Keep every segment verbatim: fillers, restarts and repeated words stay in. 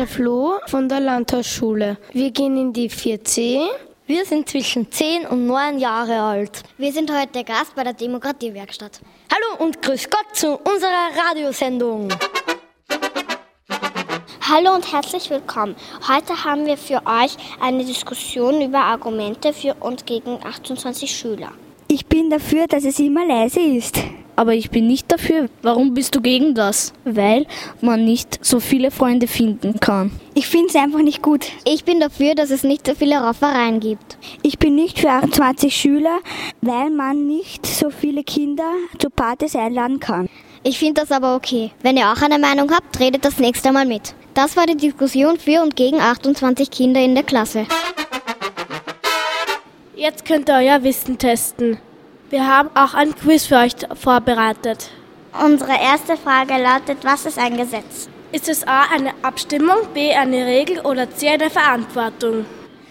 Flo von der Landhausschule. Wir gehen in die vier C. Wir sind zwischen zehn und neun Jahre alt. Wir sind heute Gast bei der Demokratiewerkstatt. Hallo und grüß Gott zu unserer Radiosendung. Hallo und herzlich willkommen. Heute haben wir für euch eine Diskussion über Argumente für und gegen achtundzwanzig Schüler. Ich bin dafür, dass es immer leise ist. Aber ich bin nicht dafür. Warum bist du gegen das? Weil man nicht so viele Freunde finden kann. Ich finde es einfach nicht gut. Ich bin dafür, dass es nicht so viele Raufereien gibt. Ich bin nicht für achtundzwanzig Schüler, weil man nicht so viele Kinder zu Partys einladen kann. Ich finde das aber okay. Wenn ihr auch eine Meinung habt, redet das nächste Mal mit. Das war die Diskussion für und gegen achtundzwanzig Kinder in der Klasse. Jetzt könnt ihr euer Wissen testen. Wir haben auch ein Quiz für euch vorbereitet. Unsere erste Frage lautet, was ist ein Gesetz? Ist es A eine Abstimmung, B eine Regel oder C eine Verantwortung?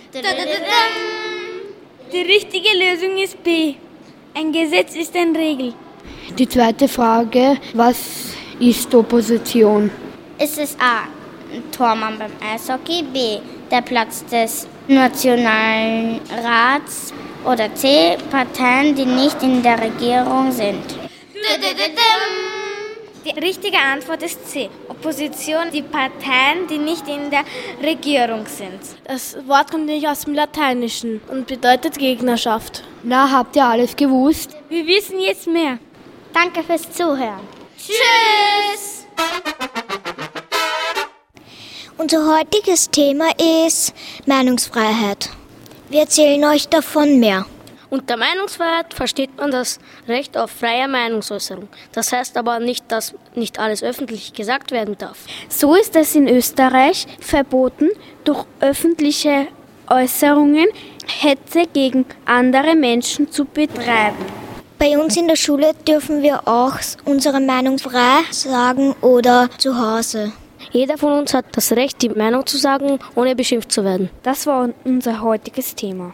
Die richtige Lösung ist B. Ein Gesetz ist eine Regel. Die zweite Frage, was ist Opposition? Ist es A, ein Tormann beim Eishockey, B, der Platz des Nationalen Rats oder C, Parteien, die nicht in der Regierung sind? Die richtige Antwort ist C. Opposition, die Parteien, die nicht in der Regierung sind. Das Wort kommt nicht aus dem Lateinischen und bedeutet Gegnerschaft. Na, habt ihr alles gewusst? Wir wissen jetzt mehr. Danke fürs Zuhören. Tschüss! Unser heutiges Thema ist Meinungsfreiheit. Wir erzählen euch davon mehr. Unter Meinungsfreiheit versteht man das Recht auf freie Meinungsäußerung. Das heißt aber nicht, dass nicht alles öffentlich gesagt werden darf. So ist es in Österreich verboten, durch öffentliche Äußerungen Hetze gegen andere Menschen zu betreiben. Bei uns in der Schule dürfen wir auch unsere Meinung frei sagen oder zu Hause. Jeder von uns hat das Recht, die Meinung zu sagen, ohne beschimpft zu werden. Das war unser heutiges Thema.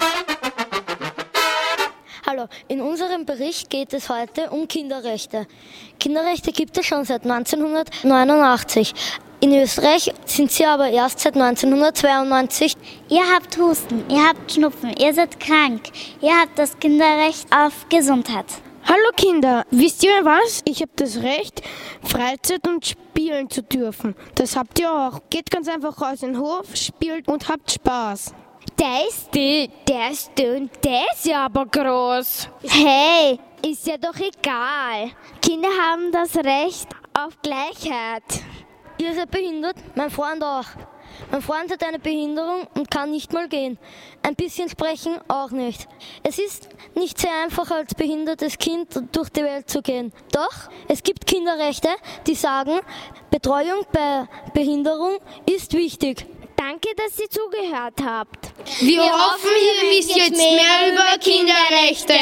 Hallo, in unserem Bericht geht es heute um Kinderrechte. Kinderrechte gibt es schon seit neunzehnhundertneunundachtzig. In Österreich sind sie aber erst seit neunzehnhundertzweiundneunzig. Ihr habt Husten, ihr habt Schnupfen, ihr seid krank. Ihr habt das Kinderrecht auf Gesundheit. Hallo Kinder, wisst ihr was? Ich habe das Recht, Freizeit und spielen zu dürfen. Das habt ihr auch. Geht ganz einfach raus in den Hof, spielt und habt Spaß. Der ist die, der ist dünn, der ist ja aber groß. Hey, Ist ja doch egal. Kinder haben das Recht auf Gleichheit. Ihr seid behindert, mein Freund auch. Mein Freund hat eine Behinderung und kann nicht mal gehen. Ein bisschen sprechen auch nicht. Es ist nicht sehr einfach, als behindertes Kind durch die Welt zu gehen. Doch, es gibt Kinderrechte, die sagen, Betreuung bei Behinderung ist wichtig. Danke, dass ihr zugehört habt. Wir, Wir hoffen, ihr wisst jetzt mehr über Kinderrechte.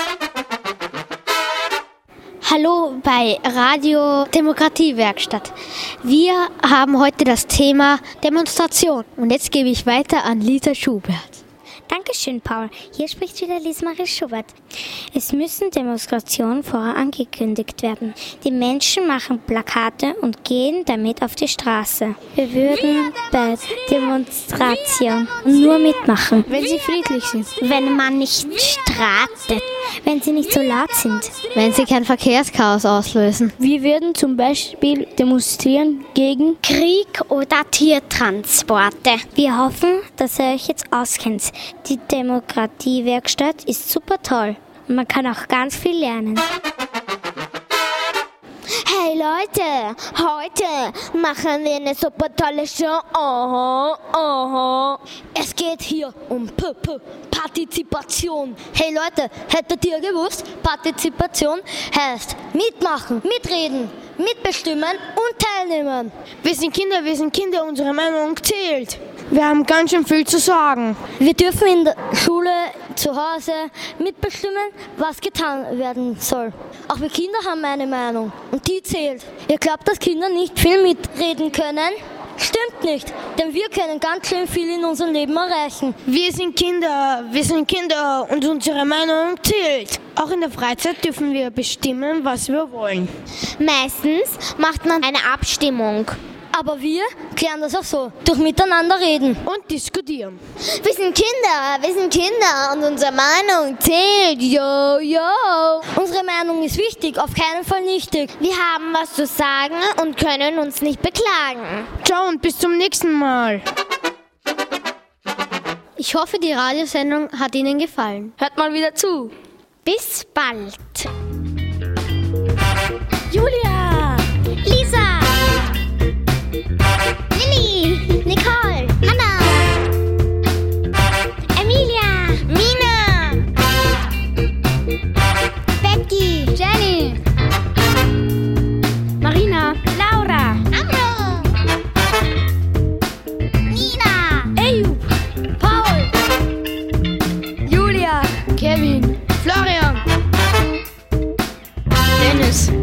hallo bei Radio Demokratiewerkstatt. Wir haben heute das Thema Demonstration. Und jetzt gebe ich weiter an Lisa Schubert. Dankeschön, Paul. Hier spricht wieder Lisa-Marie Schubert. Es müssen Demonstrationen vorher angekündigt werden. Die Menschen machen Plakate und gehen damit auf die Straße. Wir würden bei Demonstrationen nur mitmachen, Wenn sie friedlich sind. wenn man nicht streitet, wenn sie nicht so laut sind. Wenn sie kein Verkehrschaos auslösen. Wir würden zum Beispiel demonstrieren gegen Krieg oder Tiertransporte. Wir hoffen, dass ihr euch jetzt auskennt. Die Demokratiewerkstatt ist super toll und man kann auch ganz viel lernen. Hey Leute, heute machen wir eine super tolle Show. Aha, aha. Es geht hier um P -P Partizipation. Hey Leute, hättet ihr gewusst, Partizipation heißt mitmachen, mitreden, mitbestimmen und teilnehmen. Wir sind Kinder, wir sind Kinder, unsere Meinung zählt. Wir haben ganz schön viel zu sagen. Wir dürfen in der Schule, zu Hause mitbestimmen, was getan werden soll. Auch wir Kinder haben eine Meinung und die zählt. Ihr glaubt, dass Kinder nicht viel mitreden können? Stimmt nicht, denn wir können ganz schön viel in unserem Leben erreichen. Wir sind Kinder, wir sind Kinder und unsere Meinung zählt. Auch in der Freizeit dürfen wir bestimmen, was wir wollen. Meistens macht man eine Abstimmung. Aber wir klären das auch so. Durch Miteinander reden. Und diskutieren. Wir sind Kinder, wir sind Kinder und unsere Meinung zählt. Yo, yo. Unsere Meinung ist wichtig, auf keinen Fall nichtig. Wir haben was zu sagen und können uns nicht beklagen. Ciao und bis zum nächsten Mal. Ich hoffe, die Radiosendung hat Ihnen gefallen. Hört mal wieder zu. Bis bald. Julia! Lisa. Lilly. Nicole. Hannah. Emilia. Mina. Becky. Jenny, Marina, Laura, Amro. Nina. Eyüp, Paul! Julia! Kevin. Florian. Dennis!